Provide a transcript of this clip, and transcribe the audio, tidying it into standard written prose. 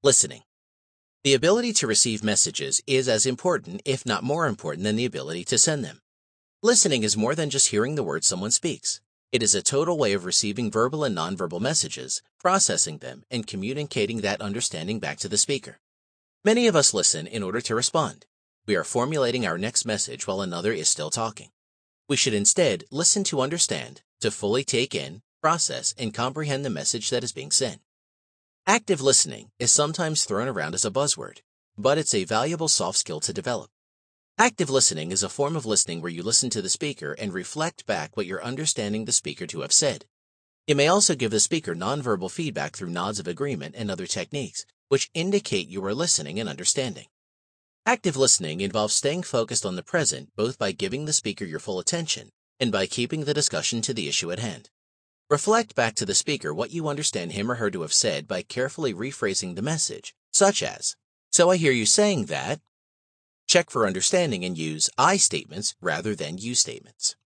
Listening. The ability to receive messages is as important, if not more important, than the ability to send them. Listening is more than just hearing the words someone speaks. It is a total way of receiving verbal and nonverbal messages, processing them, and communicating that understanding back to the speaker. Many of us listen in order to respond. We are formulating our next message while another is still talking. We should instead listen to understand, to fully take in, process, and comprehend the message that is being sent. Active listening is sometimes thrown around as a buzzword, but it's a valuable soft skill to develop. Active listening is a form of listening where you listen to the speaker and reflect back what you're understanding the speaker to have said. You may also give the speaker nonverbal feedback through nods of agreement and other techniques, which indicate you are listening and understanding. Active listening involves staying focused on the present both by giving the speaker your full attention and by keeping the discussion to the issue at hand. Reflect back to the speaker what you understand him or her to have said by carefully rephrasing the message, such as, "So I hear you saying that." Check for understanding and use I statements rather than you statements.